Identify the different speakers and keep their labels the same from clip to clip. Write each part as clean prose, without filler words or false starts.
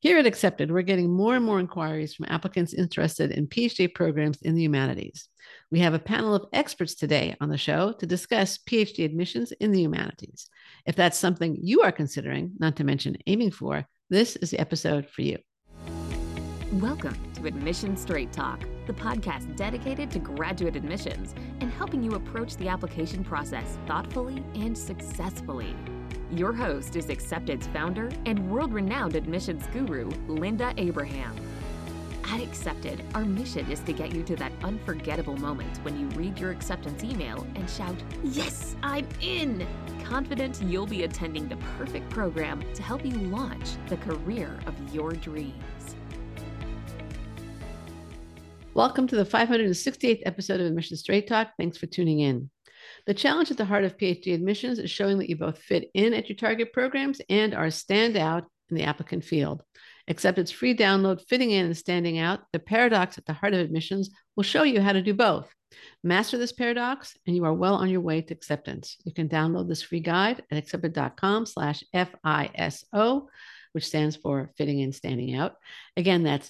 Speaker 1: Here at Accepted, we're getting more and more inquiries from applicants interested in PhD programs in the humanities. We have a panel of experts today on the show to discuss PhD admissions in the humanities. If that's something you are considering, not to mention aiming for, this is the episode for you.
Speaker 2: Welcome to Admission Straight Talk, the podcast dedicated to graduate admissions and helping you approach the application process thoughtfully and successfully. Your host is Accepted's founder and world-renowned admissions guru, Linda Abraham. At Accepted, our mission is to get you to that unforgettable moment when you read your acceptance email and shout, "Yes, I'm in!" confident you'll be attending the perfect program to help you launch the career of your dreams.
Speaker 1: Welcome to the 568th episode of Admission Straight Talk. Thanks for tuning in. The challenge at the heart of PhD admissions is showing that you both fit in at your target programs and are stand out in the applicant field. Accepted's free download, Fitting In and Standing Out, the paradox at the heart of admissions, will show you how to do both. Master this paradox, and you are well on your way to acceptance. You can download this free guide at accepted.com/FISO, which stands for Fitting In, Standing Out. Again, that's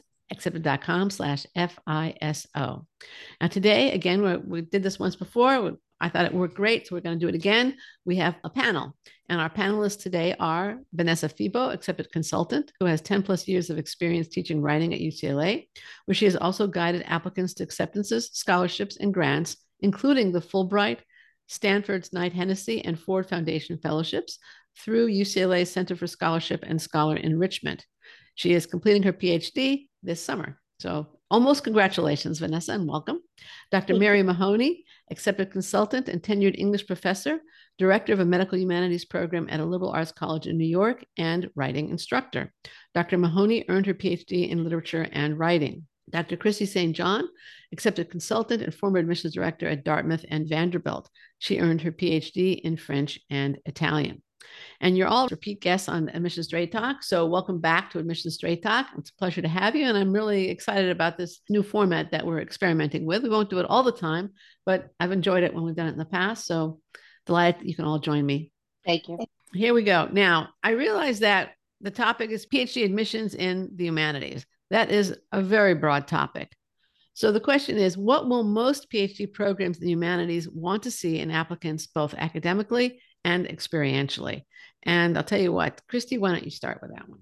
Speaker 1: accepted.com/FISO. Now today, again, we did this once before. I thought it worked great, so we're going to do it again. We have a panel, and our panelists today are Vanessa Febo, Accepted Consultant, who has 10 plus years of experience teaching writing at UCLA, where she has also guided applicants to acceptances, scholarships, and grants, including the Fulbright, Stanford's Knight Hennessy, and Ford Foundation Fellowships through UCLA's Center for Scholarship and Scholar Enrichment. She is completing her PhD this summer. So almost congratulations, Vanessa, and welcome. Dr. Mary Mahoney, Accepted Consultant and tenured English professor, director of a medical humanities program at a liberal arts college in New York, and writing instructor. Dr. Mahoney earned her PhD in literature and writing. Dr. Christy St. John, Accepted Consultant and former admissions director at Dartmouth and Vanderbilt. She earned her PhD in French and Italian. And you're all repeat guests on Admission Straight Talk. So welcome back to Admission Straight Talk. It's a pleasure to have you. And I'm really excited about this new format that we're experimenting with. We won't do it all the time, but I've enjoyed it when we've done it in the past. So delighted that you can all join me.
Speaker 3: Thank you.
Speaker 1: Here we go. Now, I realize that the topic is PhD admissions in the humanities. That is a very broad topic. So the question is, what will most PhD programs in the humanities want to see in applicants, both academically and experientially? And I'll tell you what, Christy, why don't you start with that one?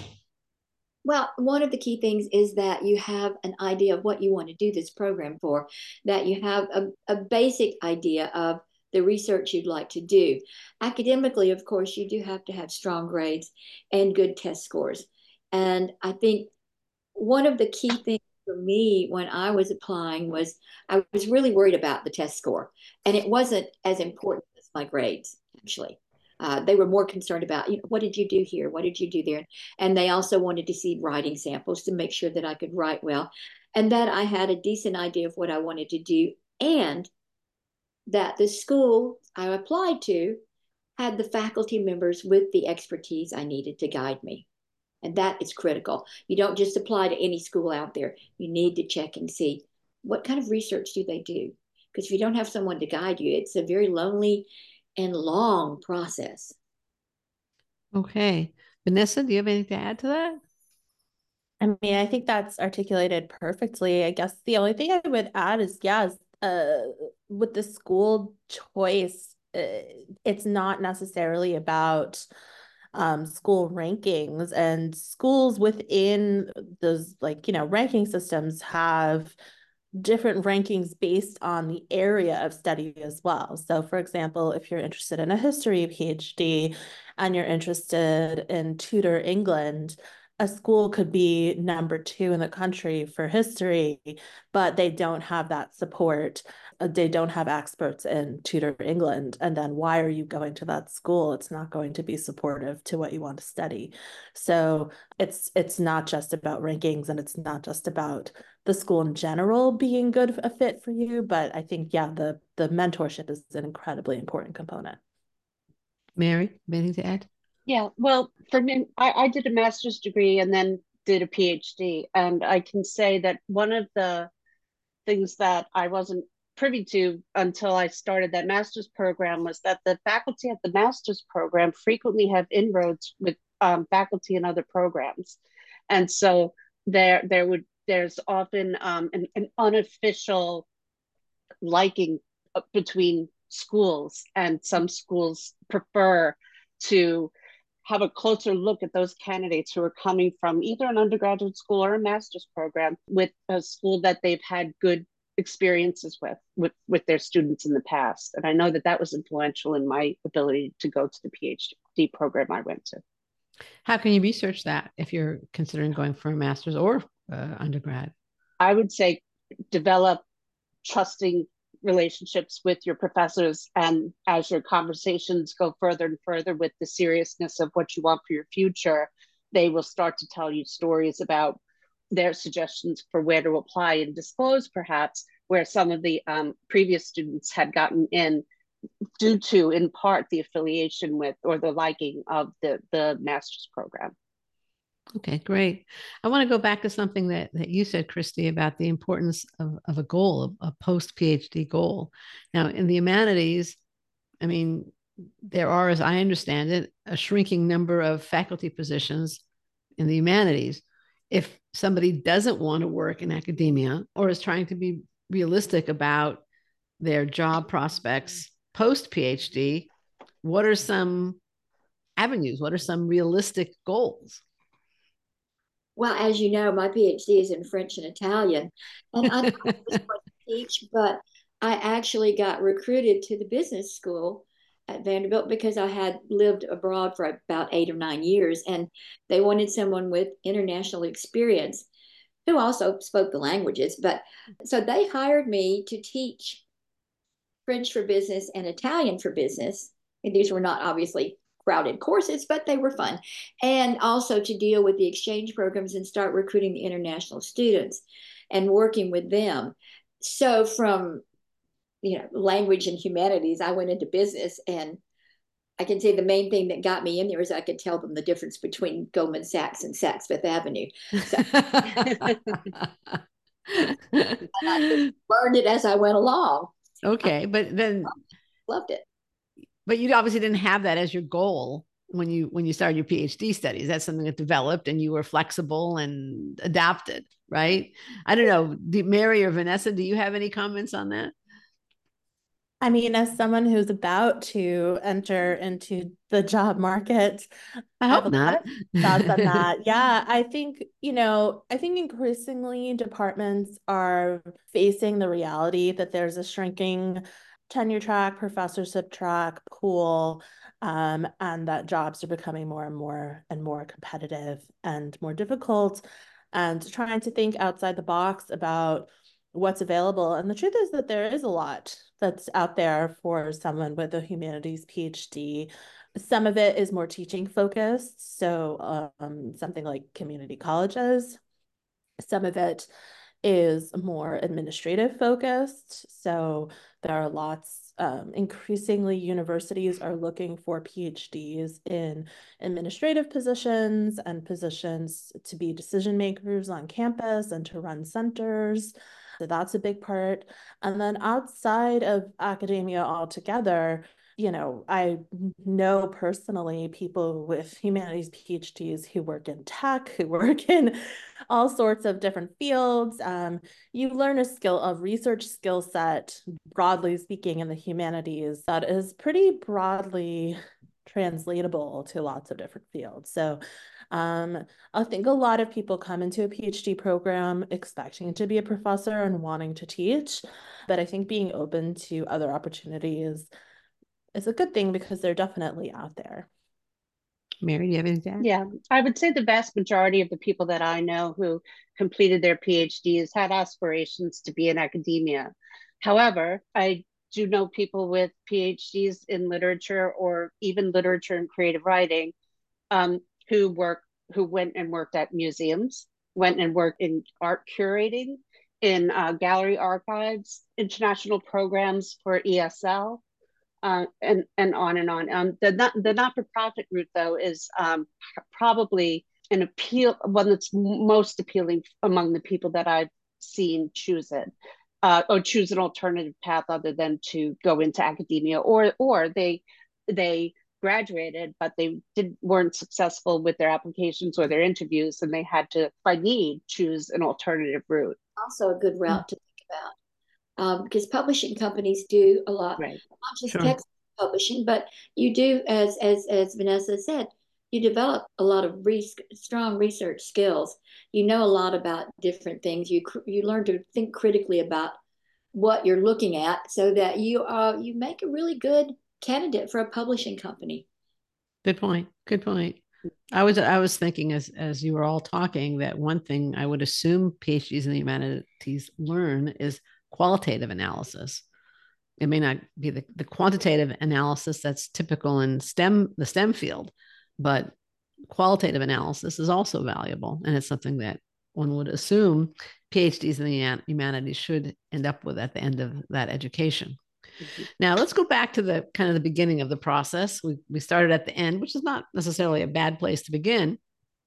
Speaker 4: Well, one of the key things is that you have an idea of what you want to do this program for, that you have a basic idea of the research you'd like to do. Academically, of course, you do have to have strong grades and good test scores. And I think one of the key things for me when I was applying was I was really worried about the test score. And it wasn't as important as my grades, actually. They were more concerned about, what did you do here? What did you do there? And they also wanted to see writing samples to make sure that I could write well and that I had a decent idea of what I wanted to do and that the school I applied to had the faculty members with the expertise I needed to guide me. And that is critical. You don't just apply to any school out there. You need to check and see what kind of research do they do? Because if you don't have someone to guide you, it's a very lonely and long process.
Speaker 1: Okay. Vanessa, do you have anything to add to that?
Speaker 5: I mean, I think that's articulated perfectly. I guess the only thing I would add is, yes, with the school choice, it's not necessarily about school rankings, and schools within those ranking systems have different rankings based on the area of study as well. So for example, if you're interested in a history PhD and you're interested in Tudor England, a school could be number 2 in the country for history, but they don't have that support. They don't have experts in Tudor England. And then why are you going to that school? It's not going to be supportive to what you want to study. So it's not just about rankings, and it's not just about the school in general being good a fit for you. But I think, yeah, the mentorship is an incredibly important component.
Speaker 1: Mary, anything to add?
Speaker 3: Yeah, well, for me, I did a master's degree and then did a PhD. And I can say that one of the things that I wasn't privy to until I started that master's program was that the faculty at the master's program frequently have inroads with faculty in other programs. And so there's often an unofficial liking between schools, and some schools prefer to have a closer look at those candidates who are coming from either an undergraduate school or a master's program with a school that they've had good experiences with their students in the past. And I know that was influential in my ability to go to the PhD program I went to.
Speaker 1: How can you research that if you're considering going for a master's or undergrad?
Speaker 3: I would say develop trusting relationships with your professors, and as your conversations go further and further with the seriousness of what you want for your future, they will start to tell you stories about their suggestions for where to apply and disclose perhaps where some of the previous students had gotten in due to, in part, the affiliation with or the liking of the master's program.
Speaker 1: Okay, great. I want to go back to something that you said, Christy, about the importance of a goal, a post-PhD goal. Now, in the humanities, I mean, there are, as I understand it, a shrinking number of faculty positions in the humanities. If somebody doesn't want to work in academia or is trying to be realistic about their job prospects post-PhD, what are some avenues? What are some realistic goals?
Speaker 4: Well, as you know, my PhD is in French and Italian, and I was going to teach, but I actually got recruited to the business school at Vanderbilt because I had lived abroad for about 8 or 9 years, and they wanted someone with international experience who also spoke the languages. But so they hired me to teach French for business and Italian for business. And these were not obviously crowded courses, but they were fun. And also to deal with the exchange programs and start recruiting the international students and working with them. So from language and humanities, I went into business, and I can say the main thing that got me in there is I could tell them the difference between Goldman Sachs and Saks Fifth Avenue. So, and I just learned it as I went along.
Speaker 1: Okay, but then
Speaker 4: loved it.
Speaker 1: But you obviously didn't have that as your goal when you started your PhD studies. That's something that developed, and you were flexible and adapted, right? I don't know, Mary or Vanessa, do you have any comments on that?
Speaker 5: I mean, as someone who's about to enter into the job market,
Speaker 1: I hope not.
Speaker 5: Thoughts on that. Yeah, I think increasingly departments are facing the reality that there's a shrinking tenure track, professorship track pool, and that jobs are becoming more and more competitive and more difficult, and trying to think outside the box about what's available. And the truth is that there is a lot that's out there for someone with a humanities PhD. Some of it is more teaching focused, so something like community colleges. Some of it is more administrative focused. So there are lots, increasingly universities are looking for PhDs in administrative positions and positions to be decision makers on campus and to run centers. So that's a big part. And then outside of academia altogether, I know personally people with humanities PhDs who work in tech, who work in all sorts of different fields. You learn a research skill set, broadly speaking, in the humanities that is pretty broadly translatable to lots of different fields. So I think a lot of people come into a PhD program expecting to be a professor and wanting to teach, but I think being open to other opportunities is a good thing because they're definitely out there.
Speaker 1: Mary, do you have anything?
Speaker 3: Yeah, I would say the vast majority of the people that I know who completed their PhDs had aspirations to be in academia. However, I do know people with PhDs in literature or even literature and creative writing who went and worked at museums, went and worked in art curating, in gallery archives, international programs for ESL, and on and on. The not-for-profit route, though, is probably one that's most appealing among the people that I've seen choose it, or choose an alternative path other than to go into academia, or they graduated, but they weren't successful with their applications or their interviews, and they had to, by need, choose an alternative route.
Speaker 4: Also a good route to think about, because publishing companies do a lot,
Speaker 3: Right.
Speaker 4: not just
Speaker 1: Sure.
Speaker 4: text publishing, but you do, as Vanessa said, you develop a lot of strong research skills. You know a lot about different things. You learn to think critically about what you're looking at, so that you make a really good candidate for a publishing company.
Speaker 1: Good point. Good point. I was thinking as you were all talking that one thing I would assume PhDs in the humanities learn is qualitative analysis. It may not be the quantitative analysis that's typical in the STEM field, but qualitative analysis is also valuable. And it's something that one would assume PhDs in the humanities should end up with at the end of that education. Mm-hmm. Now let's go back to the kind of the beginning of the process. We started at the end, which is not necessarily a bad place to begin,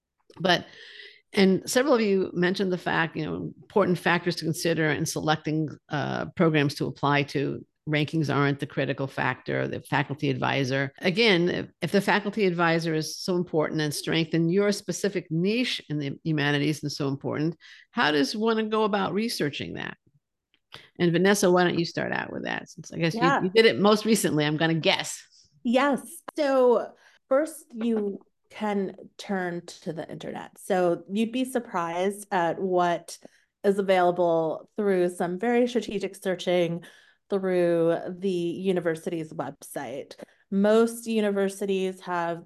Speaker 1: but and several of you mentioned the fact, important factors to consider in selecting programs to apply to. Rankings aren't the critical factor. The faculty advisor, again, if the faculty advisor is so important and strength in your specific niche in the humanities is so important, how does one go about researching that? And Vanessa, why don't you start out with that? Since I guess you did it most recently, I'm going to guess.
Speaker 5: Yes. So first you can turn to the internet. So you'd be surprised at what is available through some very strategic searching through the university's website. Most universities have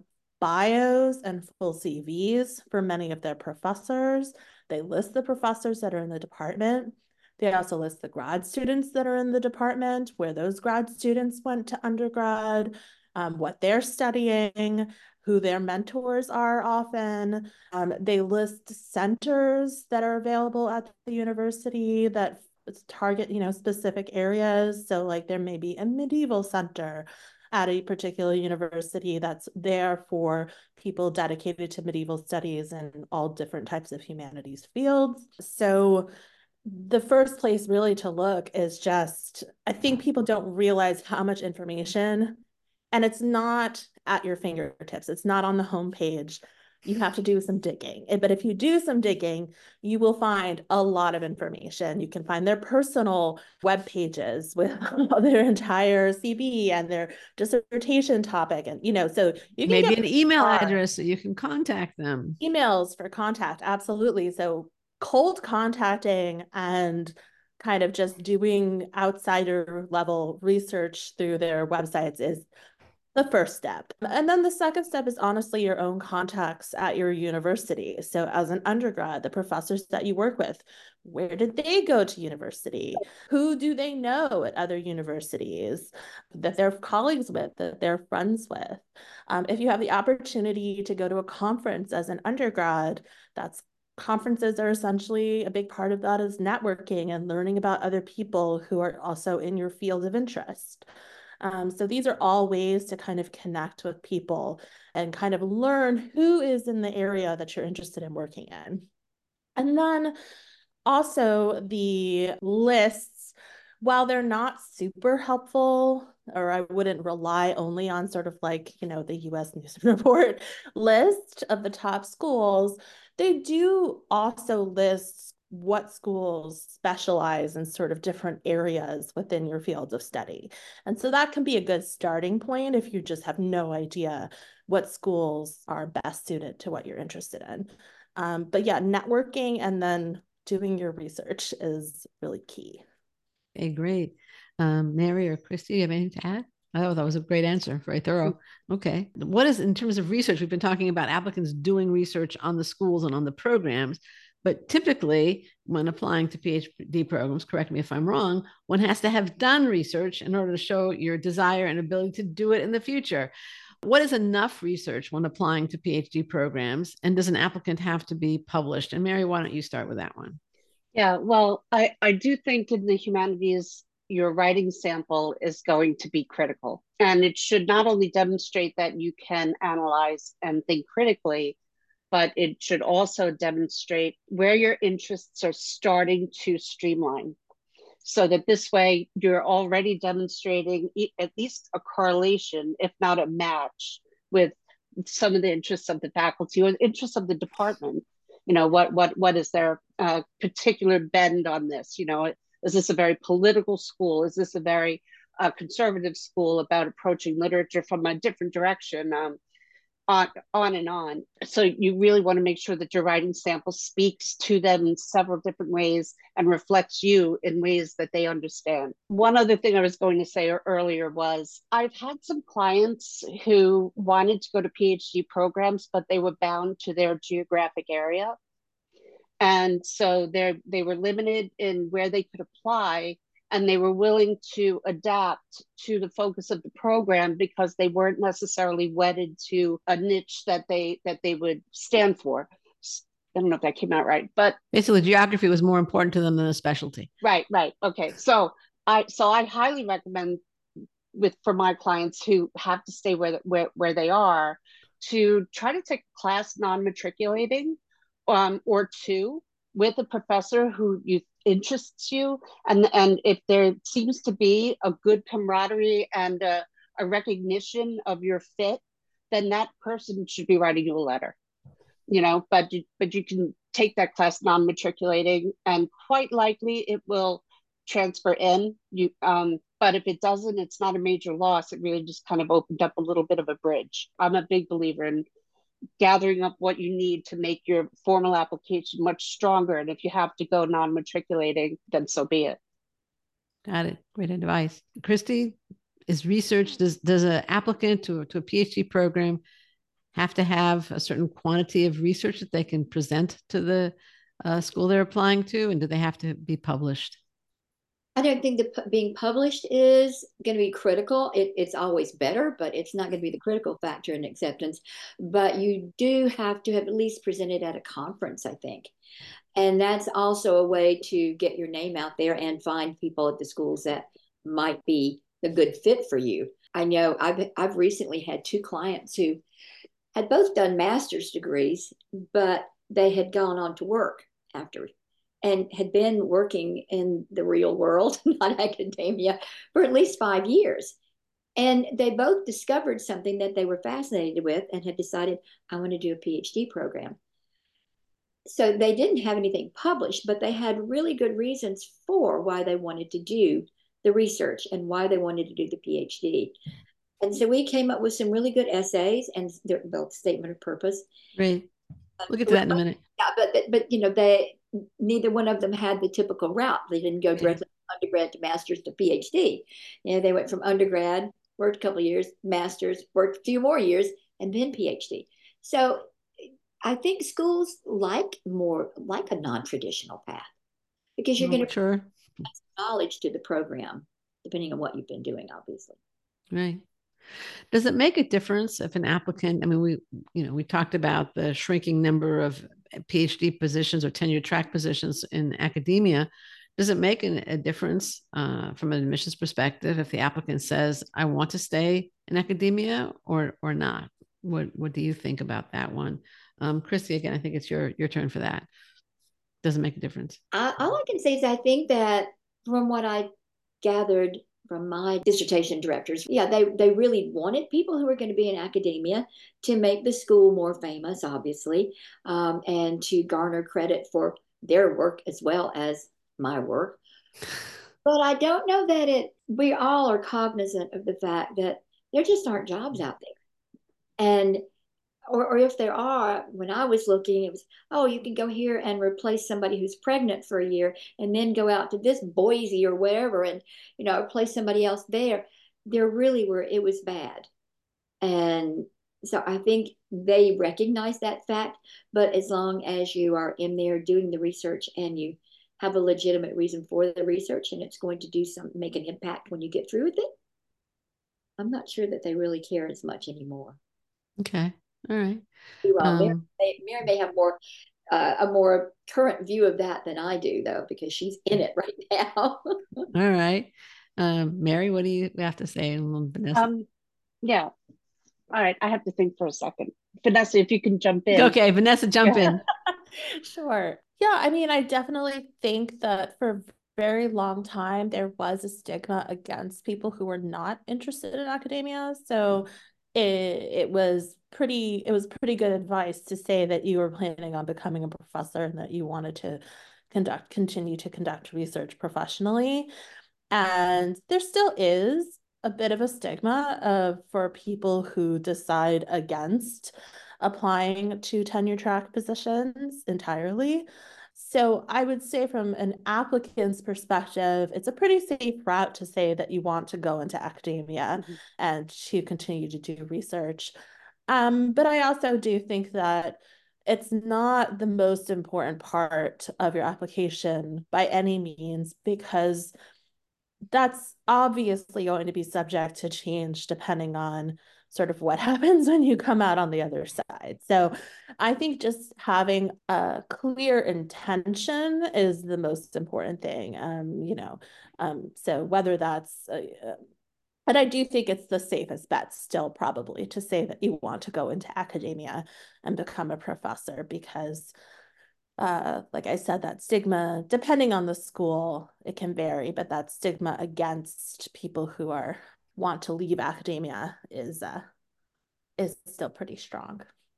Speaker 5: bios and full CVs for many of their professors. They list the professors that are in the department. They also list the grad students that are in the department, where those grad students went to undergrad, what they're studying, who their mentors are often. They list centers that are available at the university that target, specific areas. So like there may be a medieval center at a particular university that's there for people dedicated to medieval studies and all different types of humanities fields. So the first place really to look is just, I think people don't realize how much information, and it's not at your fingertips. It's not on the homepage. You have to do some digging. But if you do some digging, you will find a lot of information. You can find their personal web pages with their entire CV and their dissertation topic. And, so you can
Speaker 1: maybe an email address so you can contact them.
Speaker 5: Emails for contact. Absolutely. So cold contacting and kind of just doing outsider level research through their websites is the first step. And then the second step is honestly your own contacts at your university. So as an undergrad, the professors that you work with, where did they go to university? Who do they know at other universities that they're colleagues with, that they're friends with? If you have the opportunity to go to a conference as an undergrad, conferences are essentially a big part of that is networking and learning about other people who are also in your field of interest. So these are all ways to kind of connect with people and kind of learn who is in the area that you're interested in working in. And then also the lists, while they're not super helpful, or I wouldn't rely only on sort of like, the US News and Report list of the top schools, they do also list what schools specialize in sort of different areas within your fields of study. And so that can be a good starting point if you just have no idea what schools are best suited to what you're interested in. But yeah, networking and then doing your research is really key.
Speaker 1: Okay, great. Mary or Christy, you have anything to add? I thought that was a great answer, very thorough. Okay. What is, in terms of research, we've been talking about applicants doing research on the schools and on the programs, but typically when applying to PhD programs, correct me if I'm wrong, one has to have done research in order to show your desire and ability to do it in the future. What is enough research when applying to PhD programs? And does an applicant have to be published? And Mary, why don't you start with that one?
Speaker 3: Yeah, well, I do think in the humanities, your writing sample is going to be critical. And it should not only demonstrate that you can analyze and think critically, but it should also demonstrate where your interests are starting to streamline. so that this way you're already demonstrating at least a correlation, if not a match, with some of the interests of the faculty or the interests of the department. You know, what is their particular bend on this? You know, is this a very political school? Is this a very conservative school about approaching literature from a different direction? On and on. So you really want to make sure that your writing sample speaks to them in several different ways and reflects you in ways that they understand. One other thing I was going to say earlier was I've had some clients who wanted to go to PhD programs, but they were bound to their geographic area. And so they were limited in where they could apply, and they were willing to adapt to the focus of the program because they weren't necessarily wedded to a niche that they would stand for. I don't know if that came out right, but
Speaker 1: basically geography was more important to them than a specialty.
Speaker 3: Right. Okay. So I highly recommend for my clients who have to stay where they are, to try to take a class non-matriculating or two with a professor who interests you, and if there seems to be a good camaraderie and a recognition of your fit, then that person should be writing you a letter. You know, but you can take that class non-matriculating, and quite likely it will transfer in. But if it doesn't, it's not a major loss. It really just kind of opened up a little bit of a bridge. I'm a big believer in gathering up what you need to make your formal application much stronger. And if you have to go non-matriculating, then so be it.
Speaker 1: Got it. Great advice. Christy, is research, does an applicant to a PhD program have to have a certain quantity of research that they can present to the school they're applying to? And do they have to be published?
Speaker 4: I don't think that being published is going to be critical. It's always better, but it's not going to be the critical factor in acceptance. But you do have to have at least presented at a conference, I think. And that's also a way to get your name out there and find people at the schools that might be a good fit for you. I know I've recently had two clients who had both done master's degrees, but they had gone on to work after and had been working in the real world, not academia, for at least 5 years. And they both discovered something that they were fascinated with and had decided, I want to do a PhD program. So they didn't have anything published, but they had really good reasons for why they wanted to do the research and why they wanted to do the PhD. And so we came up with some really good essays and their statement of purpose.
Speaker 1: Great. We'll get to that in a minute.
Speaker 4: Yeah, but you know, neither one of them had the typical route. They didn't go directly from undergrad to master's to PhD. You know, they went from undergrad, worked a couple of years, master's, worked a few more years, and then PhD. So I think schools like a non-traditional path because you're going to bring knowledge to the program, depending on what you've been doing, obviously.
Speaker 1: Right. Does it make a difference if an applicant, I mean, we talked about the shrinking number of PhD positions or tenure track positions in academia. Does it make a difference from an admissions perspective if the applicant says, I want to stay in academia or not? What do you think about that one? Christy, again, I think it's your turn for that. Does it make a difference?
Speaker 4: All I can say is I think that from what I gathered from my dissertation directors, yeah, they really wanted people who were going to be in academia to make the school more famous, obviously, and to garner credit for their work as well as my work. But I don't know that we all are cognizant of the fact that there just aren't jobs out there. And or if there are, when I was looking, it was, oh, you can go here and replace somebody who's pregnant for a year and then go out to this Boise or wherever and, you know, replace somebody else there. There really it was bad. And so I think they recognize that fact, but as long as you are in there doing the research and you have a legitimate reason for the research and it's going to make an impact when you get through with it, I'm not sure that they really care as much anymore.
Speaker 1: Okay. All right.
Speaker 4: Mary may have a more current view of that than I do, though, because she's in it right now.
Speaker 1: All right. Mary, what do you have to say? Vanessa?
Speaker 3: Yeah. All right. I have to think for a second. Vanessa, if you can jump in.
Speaker 1: Okay. Vanessa, jump in.
Speaker 5: Sure. Yeah. I mean, I definitely think that for very long time, there was a stigma against people who were not interested in academia. So it was pretty good advice to say that you were planning on becoming a professor and that you wanted to continue to conduct research professionally. And there still is a bit of a stigma for people who decide against applying to tenure track positions entirely. So I would say from an applicant's perspective, it's a pretty safe route to say that you want to go into academia and to continue to do research. But I also do think that it's not the most important part of your application by any means, because that's obviously going to be subject to change depending on sort of what happens when you come out on the other side. So I think just having a clear intention is the most important thing. So whether that's and I do think it's the safest bet still, probably, to say that you want to go into academia and become a professor, because like I said, that stigma, depending on the school, it can vary, but that stigma against people who want to leave academia is still pretty strong.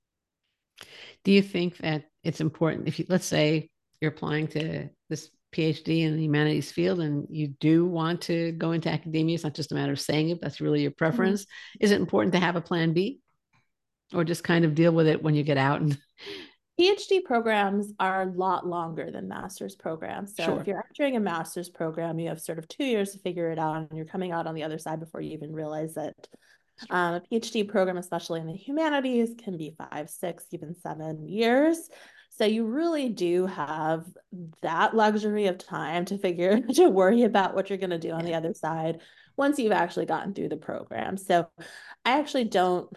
Speaker 1: Do you think that it's important if let's say you're applying to this PhD in the humanities field and you do want to go into academia, it's not just a matter of saying it, that's really your preference. Is it important to have a plan B, or just kind of deal with it when you get out? And
Speaker 5: PhD programs are a lot longer than master's programs. So if you're entering a master's program, you have sort of 2 years to figure it out, and you're coming out on the other side before you even realize it. A PhD program, especially in the humanities, can be 5, 6, even 7 years. So you really do have that luxury of time to worry about what you're going to do on the other side once you've actually gotten through the program. So I actually don't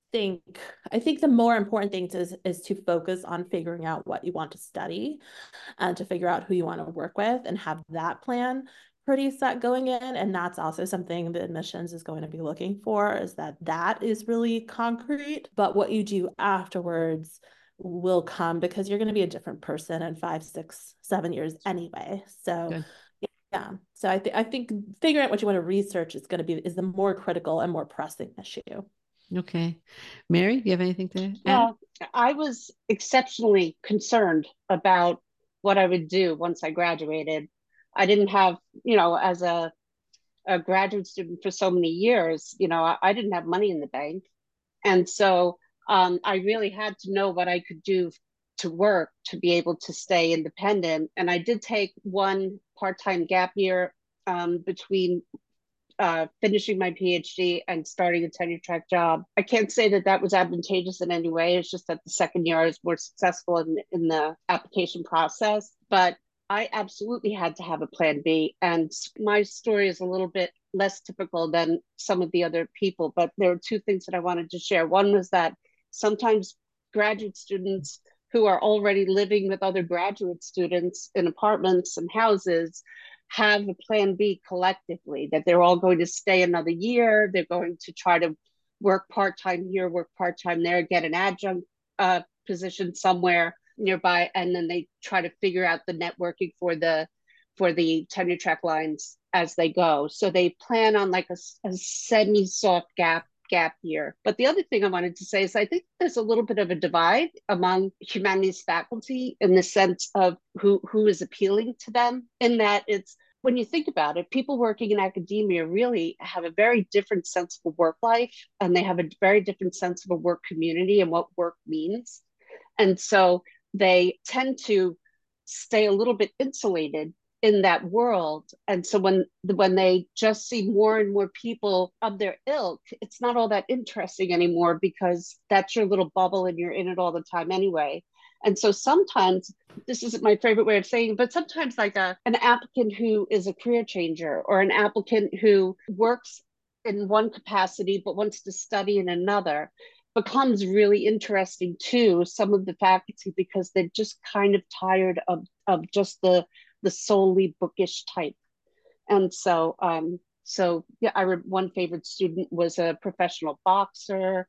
Speaker 5: I think the more important thing is to focus on figuring out what you want to study and to figure out who you want to work with and have that plan pretty set going in. And that's also something that admissions is going to be looking for, is that is really concrete. But what you do afterwards will come, because you're going to be a different person in 5, 6, 7 years anyway. So good. Yeah. So I think figuring out what you want to research is the more critical and more pressing issue.
Speaker 1: Okay. Mary, do you have anything to add?
Speaker 3: Yeah, I was exceptionally concerned about what I would do once I graduated. I didn't have, as a graduate student for so many years, I didn't have money in the bank. And so I really had to know what I could do to work to be able to stay independent. And I did take one part-time gap year between finishing my PhD and starting a tenure track job. I can't say that that was advantageous in any way. It's just that the second year I was more successful in the application process. But I absolutely had to have a plan B. And my story is a little bit less typical than some of the other people. But there were 2 things that I wanted to share. One was that sometimes graduate students who are already living with other graduate students in apartments and houses have a plan B collectively, that they're all going to stay another year. They're going to try to work part-time here, work part-time there, get an adjunct position somewhere nearby, and then they try to figure out the networking for the tenure track lines as they go. So they plan on like a semi-soft gap year. But the other thing I wanted to say is I think there's a little bit of a divide among humanities faculty in the sense of who is appealing to them, in that it's, when you think about it, people working in academia really have a very different sense of work life, and they have a very different sense of a work community and what work means. And so they tend to stay a little bit insulated in that world. And so when they just see more and more people of their ilk, it's not all that interesting anymore, because that's your little bubble and you're in it all the time anyway. And so sometimes, this isn't my favorite way of saying it, but sometimes like an applicant who is a career changer, or an applicant who works in one capacity but wants to study in another, becomes really interesting to some of the faculty, because they're just kind of tired of just the solely bookish type. And so yeah, one favorite student was a professional boxer,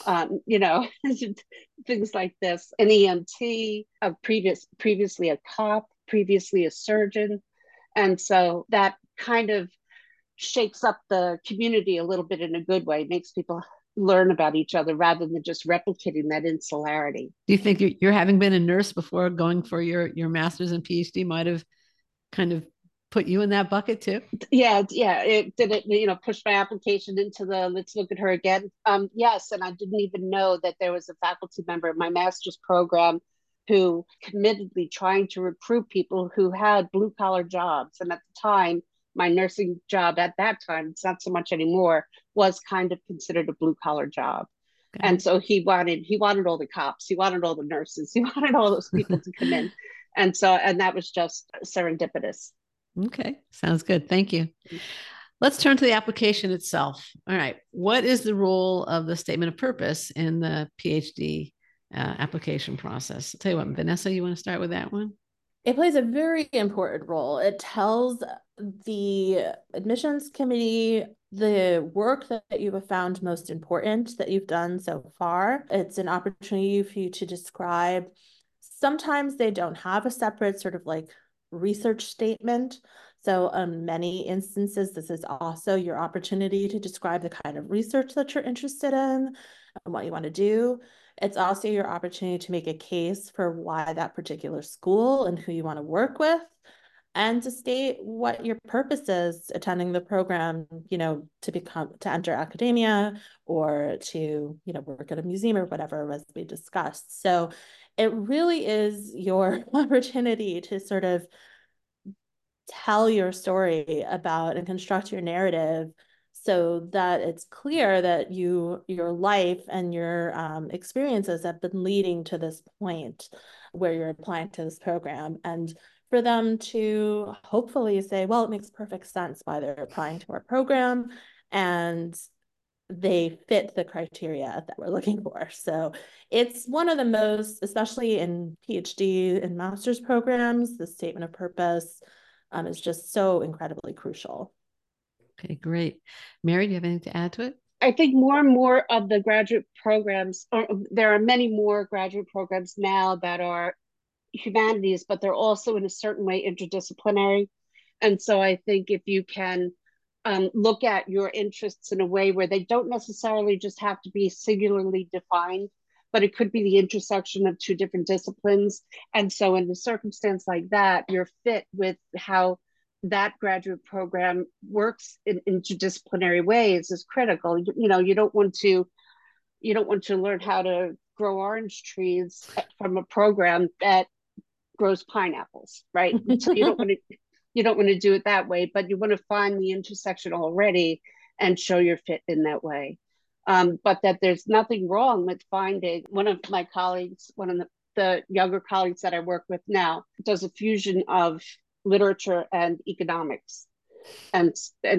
Speaker 3: things like this, an EMT, previously a cop, previously a surgeon. And so that kind of shakes up the community a little bit in a good way, makes people learn about each other rather than just replicating that insularity.
Speaker 1: Do you think you're having been a nurse before going for your master's and PhD might have kind of put you in that bucket too?
Speaker 3: Yeah, it did it, push my application into the let's look at her again. Yes, and I didn't even know that there was a faculty member in my master's program who committedly trying to recruit people who had blue collar jobs. And at the time, my nursing job at that time, it's not so much anymore, was kind of considered a blue collar job.
Speaker 1: Okay.
Speaker 3: And so he wanted all the cops, he wanted all the nurses, he wanted all those people to come in. And that was just serendipitous.
Speaker 1: Okay, sounds good. Thank you. Let's turn to the application itself. All right. What is the role of the statement of purpose in the PhD application process? I'll tell you what, Vanessa, you want to start with that one?
Speaker 5: It plays a very important role. It tells the admissions committee the work that you have found most important that you've done so far. It's an opportunity for you to describe. Sometimes they don't have a separate sort of like research statement. So in many instances, this is also your opportunity to describe the kind of research that you're interested in and what you want to do. It's also your opportunity to make a case for why that particular school and who you want to work with, and to state what your purpose is attending the program, to enter academia or to, work at a museum or whatever, as we discussed. So it really is your opportunity to sort of tell your story about and construct your narrative so that it's clear that your life and your experiences have been leading to this point where you're applying to this program, and for them to hopefully say, well, it makes perfect sense why they're applying to our program and they fit the criteria that we're looking for. So it's one of the most, especially in PhD and master's programs, the statement of purpose is just so incredibly crucial.
Speaker 1: Okay, great. Mary, do you have anything to add to it?
Speaker 3: I think more and more of the graduate programs, or there are many more graduate programs now that are humanities, but they're also in a certain way interdisciplinary. And so I think if you can look at your interests in a way where they don't necessarily just have to be singularly defined, but it could be the intersection of two different disciplines. And so in a circumstance like that, you're fit with how that graduate program works in interdisciplinary ways is critical. You don't want to learn how to grow orange trees from a program that grows pineapples, right? So you don't want to do it that way, but you want to find the intersection already and show your fit in that way. But that there's nothing wrong with finding. One of my colleagues, one of the younger colleagues that I work with now, does a fusion of literature and economics, and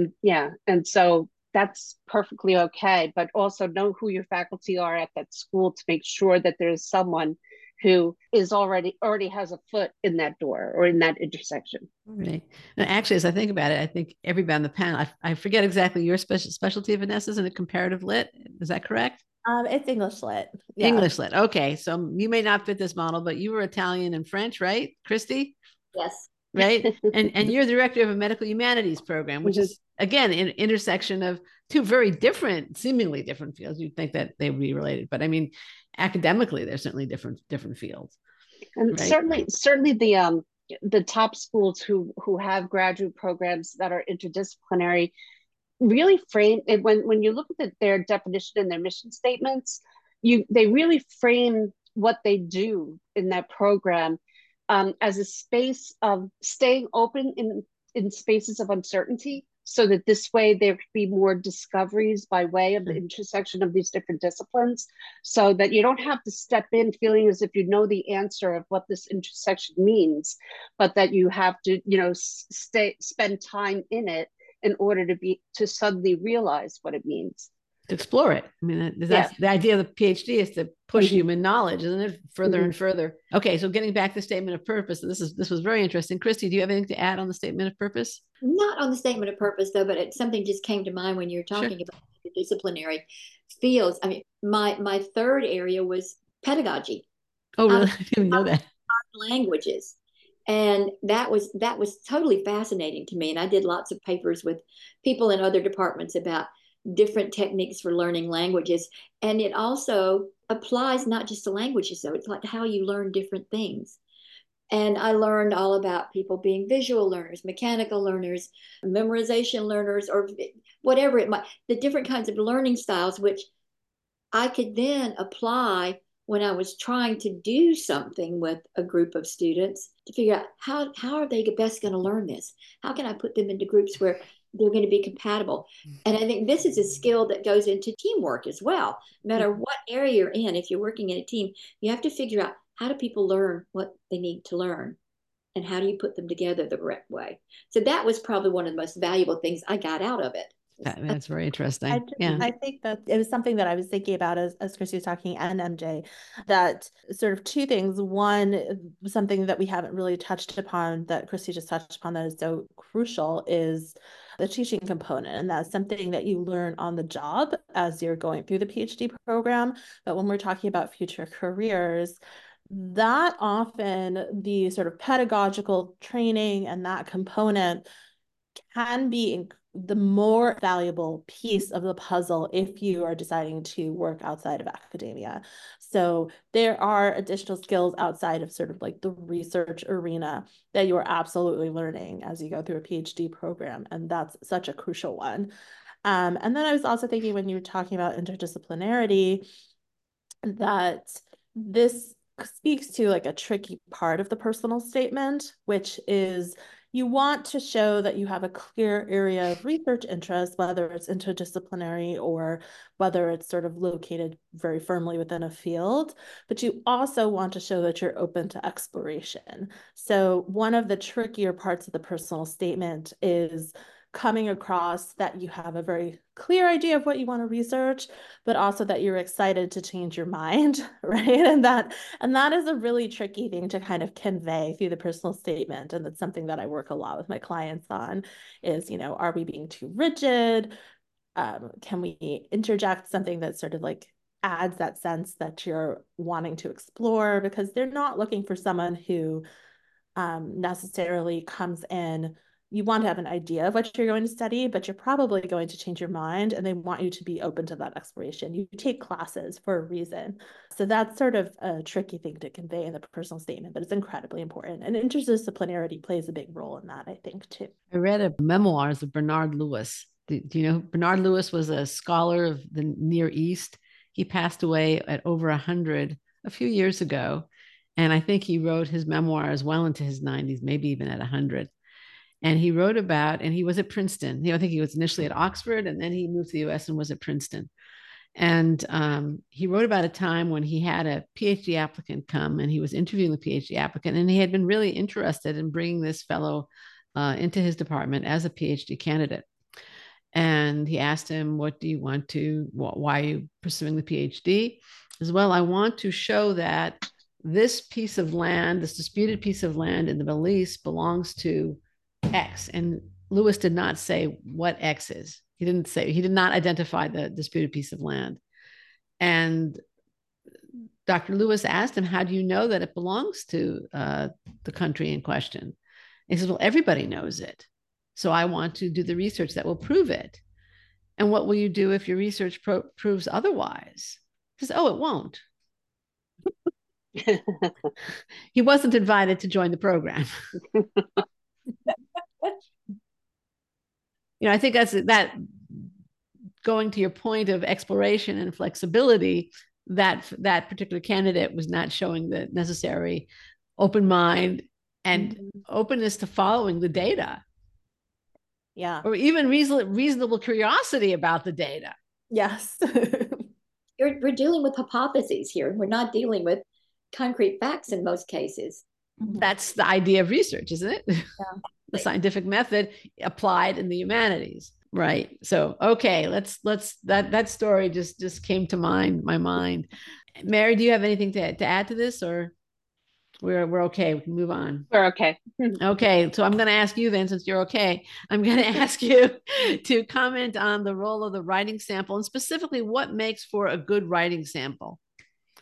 Speaker 3: so that's perfectly okay. But also know who your faculty are at that school to make sure that there's someone who is already has a foot in that door or in that intersection.
Speaker 1: Right. And actually, as I think about it, I think everybody on the panel, I forget exactly your specialty, Vanessa, is in a comparative lit. Is that correct?
Speaker 5: It's English lit. Yeah.
Speaker 1: English lit. Okay. So you may not fit this model, but you were Italian and French, right, Christy?
Speaker 4: Yes.
Speaker 1: Right. and you're the director of a medical humanities program, which is, again, an intersection of two very different, seemingly different fields. You'd think that they would be related, but I mean, academically, they're certainly different fields.
Speaker 3: And right? certainly the top schools who have graduate programs that are interdisciplinary really frame it when you look at their definition and their mission statements, they really frame what they do in that program as a space of staying open in spaces of uncertainty, so that this way there could be more discoveries by way of the intersection of these different disciplines, so that you don't have to step in feeling as if you know the answer of what this intersection means, but that you have to spend time in it in order to suddenly realize what it means.
Speaker 1: To explore it. I mean, that's the idea of the PhD, is to push human knowledge, isn't it? Further and further. Okay, so getting back to the statement of purpose, this was very interesting. Christy, do you have anything to add on the statement of purpose?
Speaker 4: Not on the statement of purpose, though, but something just came to mind when you're talking about the disciplinary fields. I mean, my third area was pedagogy.
Speaker 1: Oh, really? I didn't know that.
Speaker 4: Languages. And that was totally fascinating to me. And I did lots of papers with people in other departments about different techniques for learning languages. And it also applies not just to languages, though. It's like how you learn different things. And I learned all about people being visual learners, mechanical learners, memorization learners, or whatever it might, the different kinds of learning styles, which I could then apply when I was trying to do something with a group of students to figure out how are they best going to learn this? How can I put them into groups where they're going to be compatible? And I think this is a skill that goes into teamwork as well. No matter what area you're in, if you're working in a team, you have to figure out how do people learn what they need to learn, and how do you put them together the correct way. So that was probably one of the most valuable things I got out of it.
Speaker 1: That's very interesting.
Speaker 5: I think that it was something that I was thinking about as Christy was talking, and MJ, that sort of two things. One, something that we haven't really touched upon that Christy just touched upon that is so crucial is the teaching component. And that's something that you learn on the job as you're going through the PhD program. But when we're talking about future careers, that often the sort of pedagogical training and that component can be the more valuable piece of the puzzle if you are deciding to work outside of academia. So there are additional skills outside of sort of like the research arena that you are absolutely learning as you go through a PhD program. And that's such a crucial one. And then I was also thinking when you were talking about interdisciplinarity, that this speaks to like a tricky part of the personal statement, which is you want to show that you have a clear area of research interest, whether it's interdisciplinary or whether it's sort of located very firmly within a field, but you also want to show that you're open to exploration. So one of the trickier parts of the personal statement is coming across that you have a very clear idea of what you want to research, but also that you're excited to change your mind, right? And that is a really tricky thing to kind of convey through the personal statement. And that's something that I work a lot with my clients on is, are we being too rigid? Can we interject something that sort of like adds that sense that you're wanting to explore? Because they're not looking for someone who necessarily comes in. You want to have an idea of what you're going to study, but you're probably going to change your mind, and they want you to be open to that exploration. You take classes for a reason. So that's sort of a tricky thing to convey in the personal statement, but it's incredibly important. And interdisciplinarity plays a big role in that, I think, too.
Speaker 1: I read a memoirs of Bernard Lewis. Do you know Bernard Lewis was a scholar of the Near East? He passed away at over 100 a few years ago. And I think he wrote his memoirs well into his 90s, maybe even at 100. And he wrote about, and he was at Princeton. I think he was initially at Oxford, and then he moved to the US and was at Princeton. And he wrote about a time when he had a PhD applicant come, and he was interviewing the PhD applicant, and he had been really interested in bringing this fellow into his department as a PhD candidate. And he asked him, why are you pursuing the PhD? As well, I want to show that this piece of land, this disputed piece of land in the Middle East belongs to X. And Lewis did not say what X is. He did not identify the disputed piece of land. And Dr. Lewis asked him, how do you know that it belongs to the country in question? He says, well, everybody knows it. So I want to do the research that will prove it. And what will you do if your research proves otherwise? He says, oh, it won't. He wasn't invited to join the program. I think that going to your point of exploration and flexibility, that particular candidate was not showing the necessary open mind and openness to following the data.
Speaker 5: Yeah.
Speaker 1: Or even reasonable curiosity about the data.
Speaker 5: Yes.
Speaker 4: We're dealing with hypotheses here. We're not dealing with concrete facts in most cases.
Speaker 1: That's the idea of research, isn't it?
Speaker 5: Yeah.
Speaker 1: The scientific method applied in the humanities, right? So, okay, let's that story just came to my mind. Mary, do you have anything to add to this, or we're okay? We can move on.
Speaker 3: We're okay.
Speaker 1: Okay, so I'm going to ask you then, since you're okay, I'm going to ask you to comment on the role of the writing sample, and specifically what makes for a good writing sample.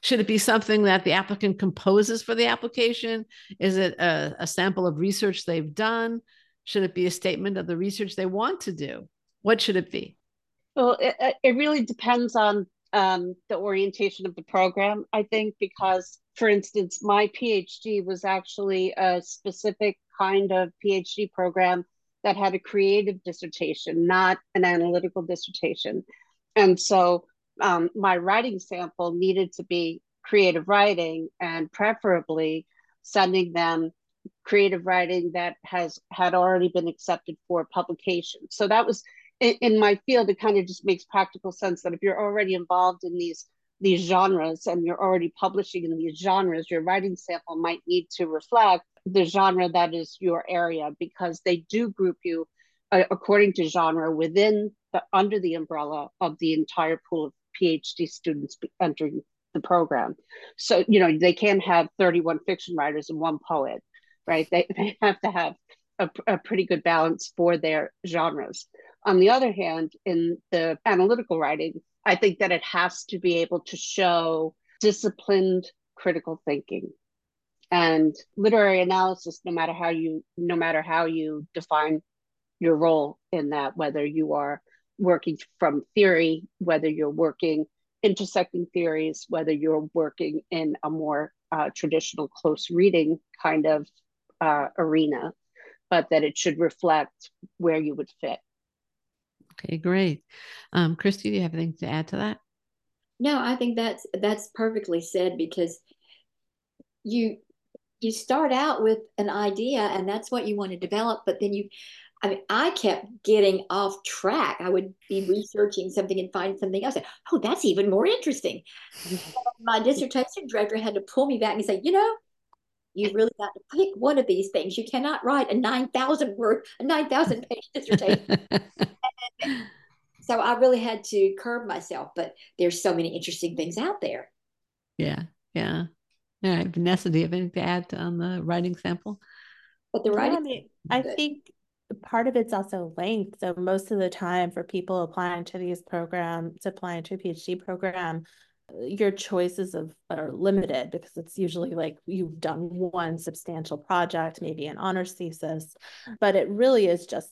Speaker 1: Should it be something that the applicant composes for the application? Is it a sample of research they've done? Should it be a statement of the research they want to do? What should it be?
Speaker 3: Well, it really depends on the orientation of the program, I think, because, for instance, my PhD was actually a specific kind of PhD program that had a creative dissertation, not an analytical dissertation. And so my writing sample needed to be creative writing, and preferably sending them creative writing that had already been accepted for publication. So that was in my field. It kind of just makes practical sense that if you're already involved in these genres and you're already publishing in these genres, your writing sample might need to reflect the genre that is your area, because they do group you according to genre within under the umbrella of the entire pool of PhD students entering the program. So, they can't have 31 fiction writers and one poet, right? They have to have a pretty good balance for their genres. On the other hand, in the analytical writing, I think that it has to be able to show disciplined critical thinking. And literary analysis, no matter how you define your role in that, whether you are working from theory, whether you're working intersecting theories, whether you're working in a more traditional close reading kind of arena, but that it should reflect where you would fit.
Speaker 1: Okay, great. Christy, do you have anything to add to that?
Speaker 4: No, I think that's perfectly said, because you start out with an idea and that's what you want to develop, but then I kept getting off track. I would be researching something and find something else. Oh, that's even more interesting. My dissertation director had to pull me back and say, you've really got to pick one of these things. You cannot write a 9,000 page dissertation. So I really had to curb myself, but there's so many interesting things out there.
Speaker 1: Yeah. All right, Vanessa, do you have anything to add on the writing sample?
Speaker 4: But the writing,
Speaker 5: I think part of it's also length. So most of the time for people applying to these programs, applying to a PhD program, your choices are limited, because it's usually like you've done one substantial project, maybe an honors thesis, but it really is just,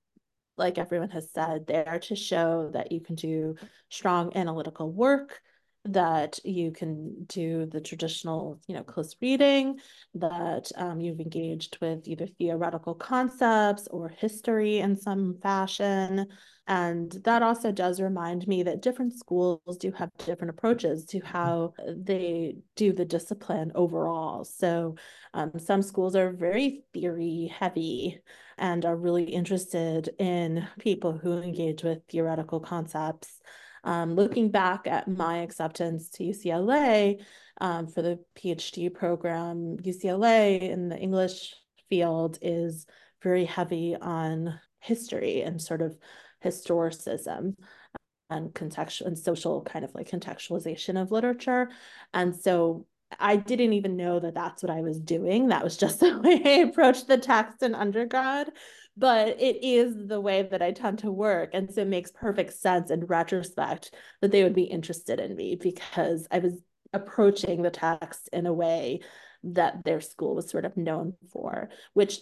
Speaker 5: like everyone has said, there to show that you can do strong analytical work, that you can do the traditional, close reading, that you've engaged with either theoretical concepts or history in some fashion. And that also does remind me that different schools do have different approaches to how they do the discipline overall. So some schools are very theory heavy and are really interested in people who engage with theoretical concepts. Looking back at my acceptance to UCLA for the PhD program, UCLA in the English field is very heavy on history and sort of historicism and contextual and social kind of like contextualization of literature. And so I didn't even know that that's what I was doing. That was just the way I approached the text in undergrad. But it is the way that I tend to work. And so it makes perfect sense in retrospect that they would be interested in me, because I was approaching the text in a way that their school was sort of known for, which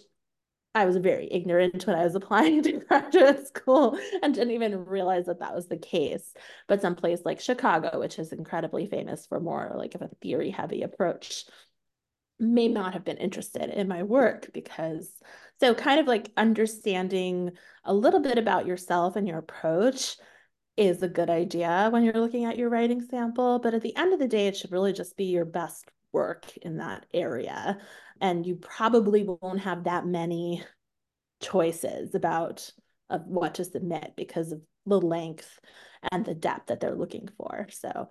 Speaker 5: I was very ignorant when I was applying to graduate school and didn't even realize that that was the case. But some place like Chicago, which is incredibly famous for more like of a theory heavy approach, may not have been interested in my work, because so kind of like understanding a little bit about yourself and your approach is a good idea when you're looking at your writing sample. But at the end of the day, it should really just be your best work in that area. And you probably won't have that many choices about of what to submit because of the length and the depth that they're looking for. So,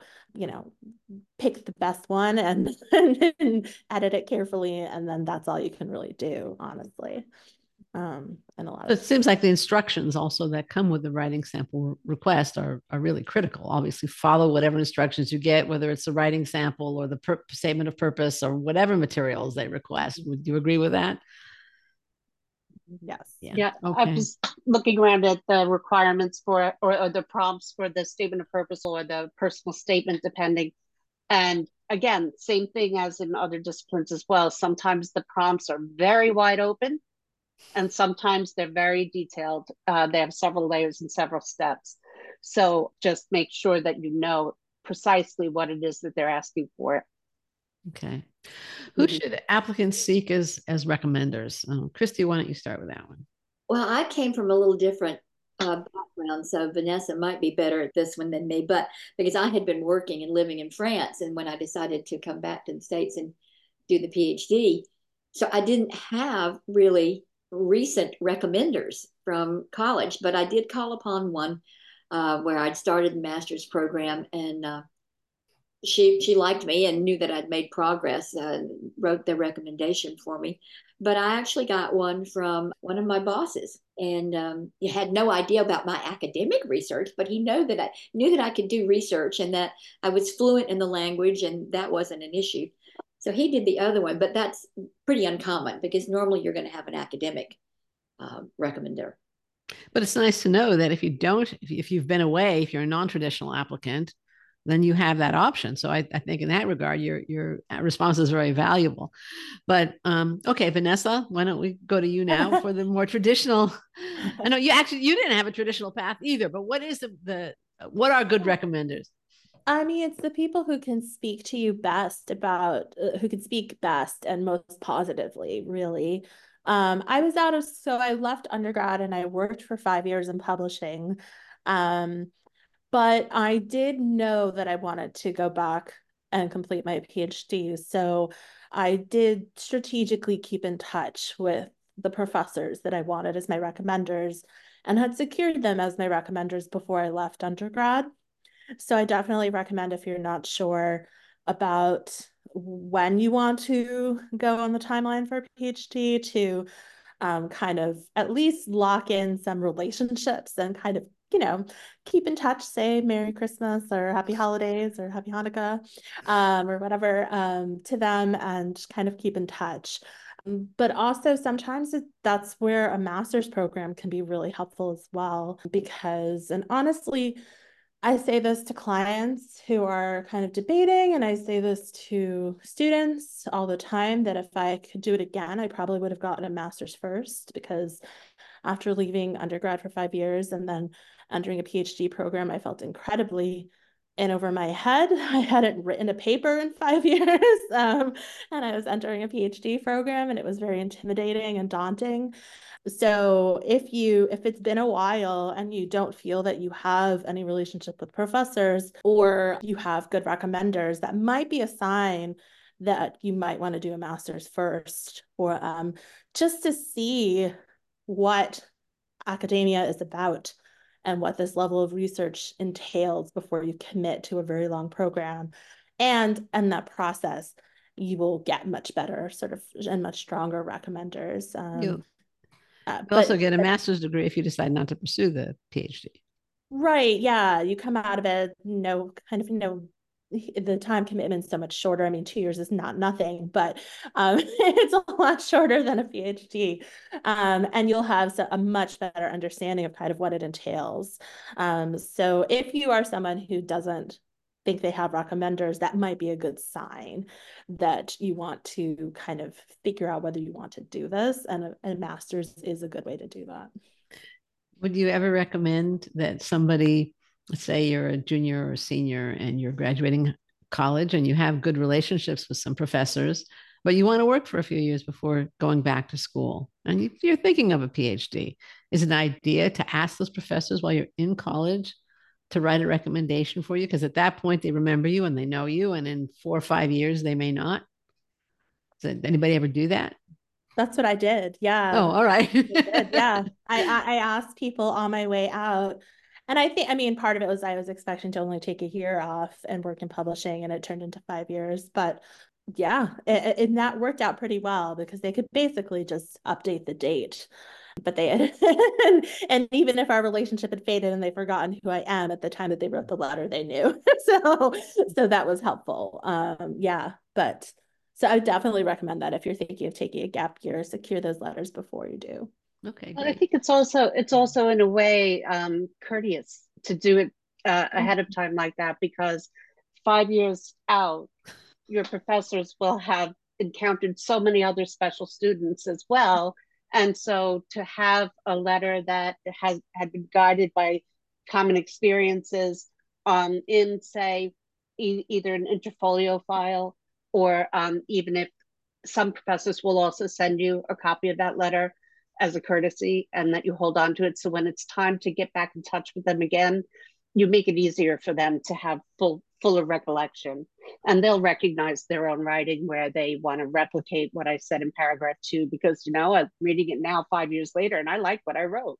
Speaker 5: pick the best one and edit it carefully. And then that's all you can really do, honestly. And a lot
Speaker 1: It seems like the instructions also that come with the writing sample request are really critical. Obviously, follow whatever instructions you get, whether it's the writing sample or the statement of purpose or whatever materials they request. Would you agree with that?
Speaker 5: Yes.
Speaker 3: Yeah.
Speaker 1: Okay.
Speaker 3: I'm just looking around at the requirements for or the prompts for the statement of purpose or the personal statement, depending. And again, same thing as in other disciplines as well. Sometimes the prompts are very wide open, and sometimes they're very detailed. They have several layers and several steps. So just make sure that you know precisely what it is that they're asking for.
Speaker 1: Okay. Who should applicants seek as recommenders? Christy, why don't you start with that one?
Speaker 4: Well, I came from a little different background, so Vanessa might be better at this one than me, but because I had been working and living in France, and when I decided to come back to the States and do the PhD, so I didn't have really recent recommenders from college, but I did call upon one where I'd started the master's program, and she liked me and knew that I'd made progress, wrote the recommendation for me. But I actually got one from one of my bosses, and he had no idea about my academic research, but he knew that I could do research and that I was fluent in the language, and that wasn't an issue. So he did the other one, but that's pretty uncommon because normally you're going to have an academic recommender.
Speaker 1: But it's nice to know that if you've been away, if you're a non-traditional applicant, then you have that option. So I think in that regard, your response is very valuable. But okay, Vanessa, why don't we go to you now for the more traditional? I know you didn't have a traditional path either, but what is what are good recommenders?
Speaker 5: I mean, it's the people who can speak to you best about who can speak best and most positively, really. So I left undergrad and I worked for 5 years in publishing. But I did know that I wanted to go back and complete my PhD. So I did strategically keep in touch with the professors that I wanted as my recommenders and had secured them as my recommenders before I left undergrad. So I definitely recommend, if you're not sure about when you want to go on the timeline for a PhD, to kind of at least lock in some relationships and kind of, keep in touch, say Merry Christmas or Happy Holidays or Happy Hanukkah, or whatever, to them, and kind of keep in touch. But also sometimes that's where a master's program can be really helpful as well, because, and honestly, I say this to clients who are kind of debating, and I say this to students all the time, that if I could do it again, I probably would have gotten a master's first, because after leaving undergrad for 5 years and then entering a PhD program, I felt incredibly in over my head. I hadn't written a paper in 5 years, and I was entering a PhD program, and it was very intimidating and daunting. So if it's been a while and you don't feel that you have any relationship with professors, or you have good recommenders, that might be a sign that you might want to do a master's first, or just to see what academia is about and what this level of research entails before you commit to a very long program. And in that process, you will get much better sort of and much stronger recommenders.
Speaker 1: You also get a master's degree if you decide not to pursue the PhD.
Speaker 5: Right. Yeah. You come out of it, the time commitment is so much shorter. I mean, 2 years is not nothing, but it's a lot shorter than a PhD. And you'll have a much better understanding of kind of what it entails. So if you are someone who doesn't think they have recommenders, that might be a good sign that you want to kind of figure out whether you want to do this. And a master's is a good way to do that.
Speaker 1: Would you ever recommend that somebody, let's say you're a junior or a senior and you're graduating college and you have good relationships with some professors, but you want to work for a few years before going back to school, and you're thinking of a PhD? Is it an idea to ask those professors while you're in college to write a recommendation for you? Because at that point, they remember you and they know you, and in 4 or 5 years, they may not. Did anybody ever do that?
Speaker 5: That's what I did. Yeah.
Speaker 1: Oh, all right.
Speaker 5: Yeah. I asked people on my way out. And I mean, part of it was I was expecting to only take a year off and work in publishing, and it turned into 5 years. But yeah, and that worked out pretty well, because they could basically just update the date. But they had, and even if our relationship had faded and they'd forgotten who I am at the time that they wrote the letter, they knew. So that was helpful. Yeah. So I would definitely recommend that if you're thinking of taking a gap year, secure those letters before you do.
Speaker 1: Okay,
Speaker 3: But
Speaker 1: great.
Speaker 3: I think it's also in a way courteous to do it ahead of time like that, because 5 years out, your professors will have encountered so many other special students as well. And so to have a letter that had been guided by common experiences in, say, either an interfolio file, or even if some professors will also send you a copy of that letter as a courtesy, and that you hold on to it. So when it's time to get back in touch with them again, you make it easier for them to have fuller recollection, and they'll recognize their own writing where they want to replicate what I said in paragraph 2, because, I'm reading it now 5 years later and I like what I wrote,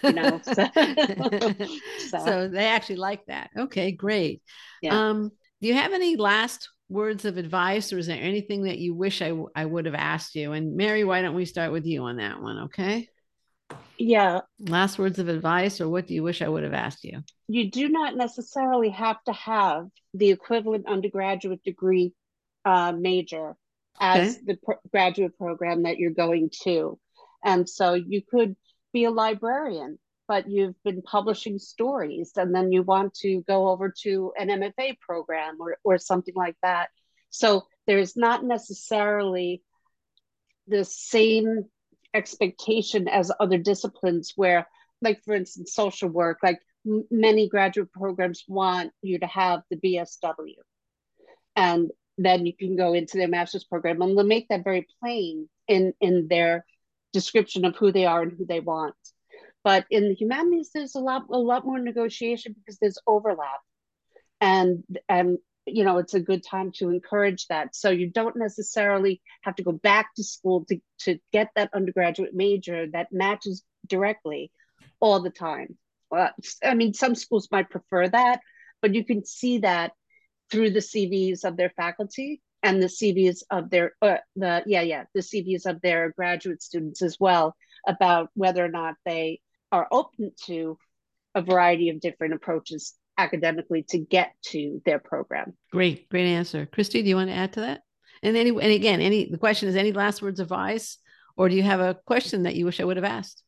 Speaker 1: So they actually like that. Okay, great.
Speaker 3: Yeah.
Speaker 1: Do you have any last words of advice, or is there anything that you wish I would have asked you? And Mary, why don't we start with you on that one? Okay.
Speaker 3: Yeah.
Speaker 1: Last words of advice, or what do you wish I would have asked you?
Speaker 3: You do not necessarily have to have the equivalent undergraduate degree major as the graduate program that you're going to. And so you could be a librarian, but you've been publishing stories, and then you want to go over to an MFA program or something like that. So there's not necessarily the same expectation as other disciplines where, like, for instance, social work, like many graduate programs want you to have the BSW, and then you can go into their master's program, and they'll make that very plain in their description of who they are and who they want. But in the humanities, there's a lot more negotiation because there's overlap, and it's a good time to encourage that. So you don't necessarily have to go back to school to get that undergraduate major that matches directly all the time. Some schools might prefer that, but you can see that through the CVs of their faculty and the CVs of their the CVs of their graduate students as well, about whether or not they are open to a variety of different approaches academically to get to their program.
Speaker 1: Great answer. Christy, do you want to add to that? And again, the question is, any last words of advice, or do you have a question that you wish I would have asked?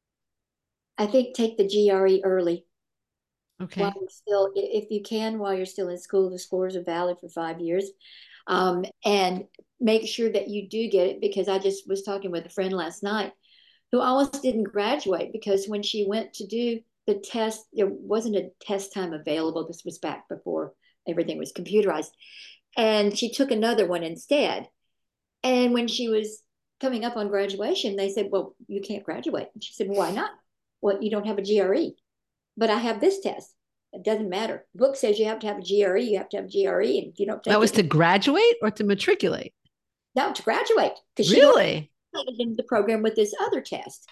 Speaker 4: I think take the GRE early.
Speaker 1: Okay.
Speaker 4: While you're still, if you can, while you're still in school, the scores are valid for 5 years. And make sure that you do get it, because I just was talking with a friend last night who almost didn't graduate because when she went to do the test, there wasn't a test time available. This was back before everything was computerized. And she took another one instead. And when she was coming up on graduation, they said, well, you can't graduate. And she said, well, why not? Well, you don't have a GRE. But I have this test. It doesn't matter. The book says you have to have a GRE. You have to have a GRE. And if you don't take
Speaker 1: that was to graduate or to matriculate?
Speaker 4: No, to graduate.
Speaker 1: Because really?
Speaker 4: She into the program with this other test.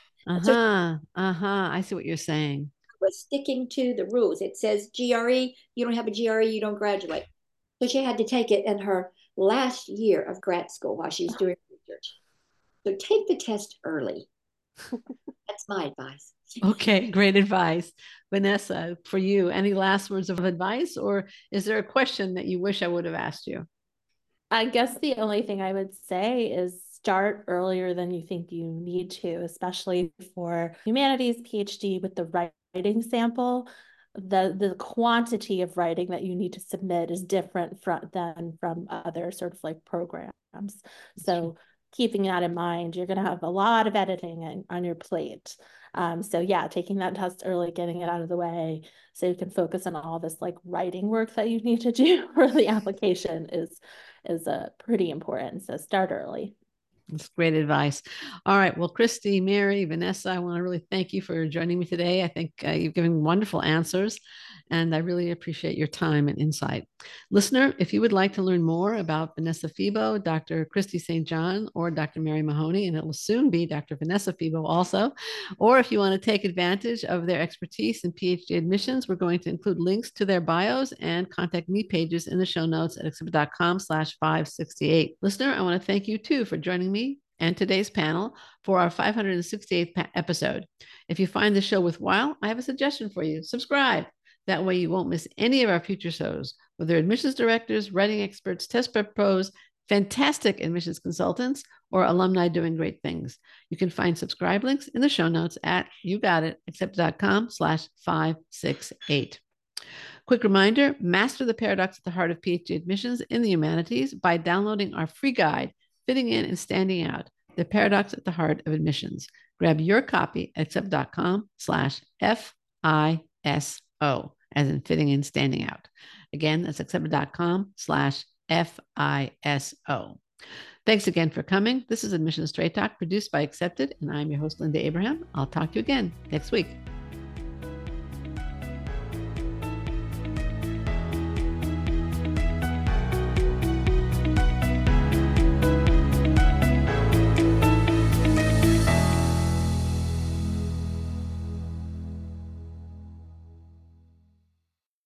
Speaker 1: I see what you're saying.
Speaker 4: Was sticking to the rules. It says GRE, you don't have a GRE, you don't graduate. So she had to take it in her last year of grad school while she was doing research. So take the test early. That's my advice.
Speaker 1: Okay, great advice. Vanessa, for you, any last words of advice, or is there a question that you wish I would have asked you?
Speaker 5: I guess the only thing I would say is start earlier than you think you need to, especially for humanities PhD with the writing sample. The quantity of writing that you need to submit is different than from other sort of like programs. So keeping that in mind, you're going to have a lot of editing on your plate. So yeah, taking that test early, getting it out of the way so you can focus on all this like writing work that you need to do for the application is pretty important. So start early.
Speaker 1: That's great advice. All right. Well, Christy, Mary, Vanessa, I want to really thank you for joining me today. I think you've given wonderful answers, and I really appreciate your time and insight. Listener, if you would like to learn more about Vanessa Febo, Dr. Christy St. John, or Dr. Mary Mahoney, and it will soon be Dr. Vanessa Febo also, or if you want to take advantage of their expertise in PhD admissions, we're going to include links to their bios and contact me pages in the show notes at exhibit.com/568. Listener, I want to thank you too for joining me and today's panel for our 568th episode. If you find the show worthwhile, I have a suggestion for you. Subscribe. That way you won't miss any of our future shows, whether admissions directors, writing experts, test prep pros, fantastic admissions consultants, or alumni doing great things. You can find subscribe links in the show notes at, you got it, accept.com/568. Quick reminder, master the paradox at the heart of PhD admissions in the humanities by downloading our free guide, Fitting In and Standing Out, the paradox at the heart of admissions. Grab your copy at accepted.com/FISO, as in fitting in, standing out. Again, that's accepted.com/FISO. Thanks again for coming. This is Admissions Straight Talk, produced by Accepted, and I'm your host, Linda Abraham. I'll talk to you again next week.